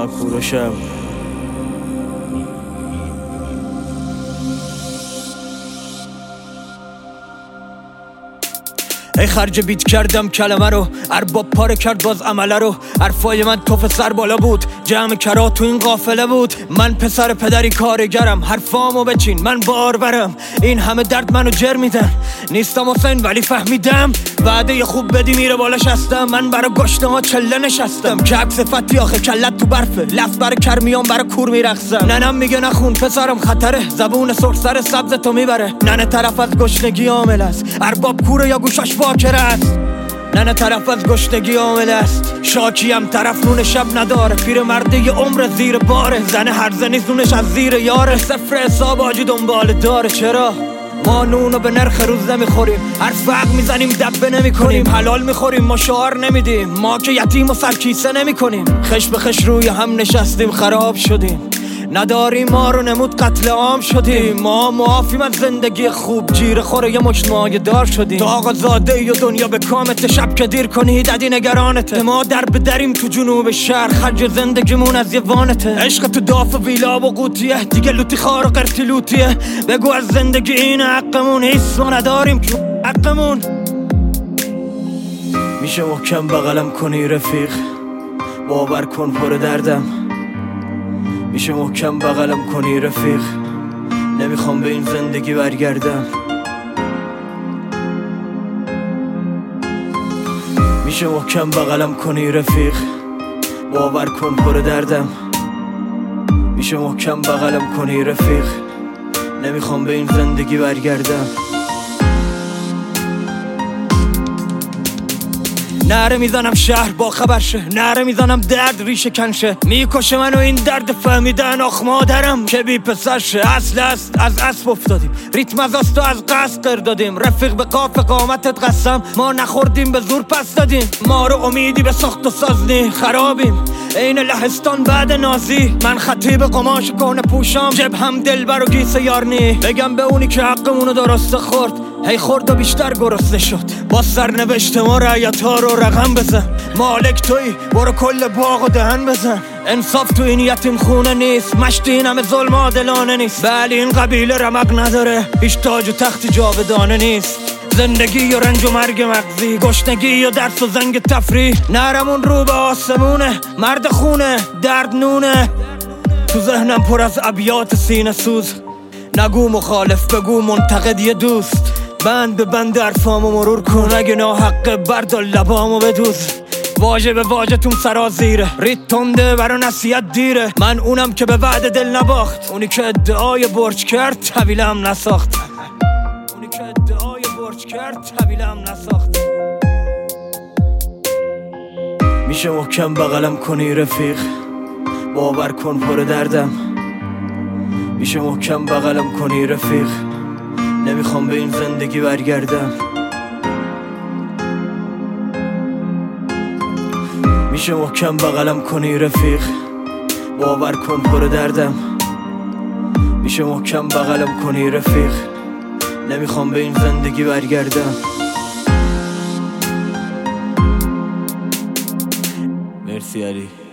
من کوروشم. ای خرج بیت کردم کلمه رو، ارباب پاره کرد باز عمله رو. حرفای من توف سر بالا بود، جمع کرا تو این قافله بود. من پسر پدری کارگرم، حرفامو بچین من باربرم. این همه درد منو جر میدن، نیستم حسین ولی فهمیدم. وعده خوب بدی میره بالاش هستم، من برا گشته ها چله نشستم. کب صفتی آخه کلت تو برفه، لفت برا کرمیام برا کور میرخصم. ننم میگه نخون پسرم خطره، زبون سرخ سر سبز تو میبره. ننه طرف از گشنگی عامل است، ارباب کوره یا گوشاش باکره است. ننه طرف از گشنگی عامل است، شاکیم طرف نون شب نداره. پیر مرده یه عمر زیر باره، زنه هر زنی نونش از زیر یاره. صفر حساب آجی دنبال داره. چرا؟ ما نونو به نرخ روز نمیخوریم، هر فق میزنیم دبه نمی کنیم. حلال میخوریم ما شعار نمیدیم، ما که یتیم و سرکیسه نمی کنیم. خش به خش روی هم نشستیم خراب شدیم، نداریم ما رو نمود قتل عام شدیم. ما معافیم از زندگی خوب، جیر خوره یه مجتماعی دار شدیم. تا آقا زاده ی دنیا به کامت، شب که دیر کنی ددی نگرانته. ما در بدریم تو جنوب شهر، خرج زندگیمون از یه وانته. عشق تو داف و ویلا و قوطیه، دیگه لوتی خار و قرتی لوتیه. بگو از زندگی این حقمون، هیچ ما نداریم که حقمون. میشه محکم بغلم کنی رفیق، باور کن پر دردم. میشه محکم بغلم کنی رفیق، نمیخوام به این زندگی برگردم. میشه محکم بغلم کنی رفیق، باور کن پر دردم. میشه محکم بغلم کنی رفیق، نمیخوام به این زندگی برگردم. نره میزنم شهر با خبر شه، نره میزنم درد ریشه کنشه. میکشه منو این درد فهمیدن آخ مادرم که بی پسر شه. اصل است از اسب افتادیم، ریتم از است و از قصد قر دادیم. رفیق به قاف قامتت قسم، ما نخوردیم به زور پس دادیم. ما رو امیدی به ساخت و سازنی خرابیم، این لهستان بعد نازی. من خطیب قماش کهنه پوشام، جب هم دلبر و گیسه یارنی. بگم به اونی که حقمونو درسته خورد، هی خورد و بیشتر گرسنه شد. با سرنوشت ما رعیت ها رو رقم بزن. مالک توی برو کل باغ و دهن بزن. انصاف تو این یتیم خونه نیست، مشت این همه ظلم عادلانه نیست. ولی این قبیله رمق نداره، هیچ تاج و تختی جاودانه نیست. زندگی و رنج و مرگ مغزی، گشنگی و درس و زنگ تفریح. نرمون رو به آسمونه، مرد خونه درد نونه. تو ذهنم پر از ابیات سینه سوز، نگو مخالف بگو منتقد یه دوست. بند به بند حرفامو مرور کن، اگه ناحقه بردار لبامو بدوز. واژه به واژه تون سرازیره، ریت تنده برا نصیحت دیره. من اونم که به وعده دل نباخت، اونی که ادعای برج کرد طویلم نساخت. اونی که ادعای برج کرد طویلم نساخت. میشه محکم بغلم کنی رفیق، باور کن پر دردم. میشه محکم بغلم کنی رفیق، نمیخوام به این زندگی برگردم. میشه محکم بغلم کنی رفیق، باور کن پر دردم. میشه محکم بغلم کنی رفیق، نمیخوام به این زندگی برگردم. مرسی علی.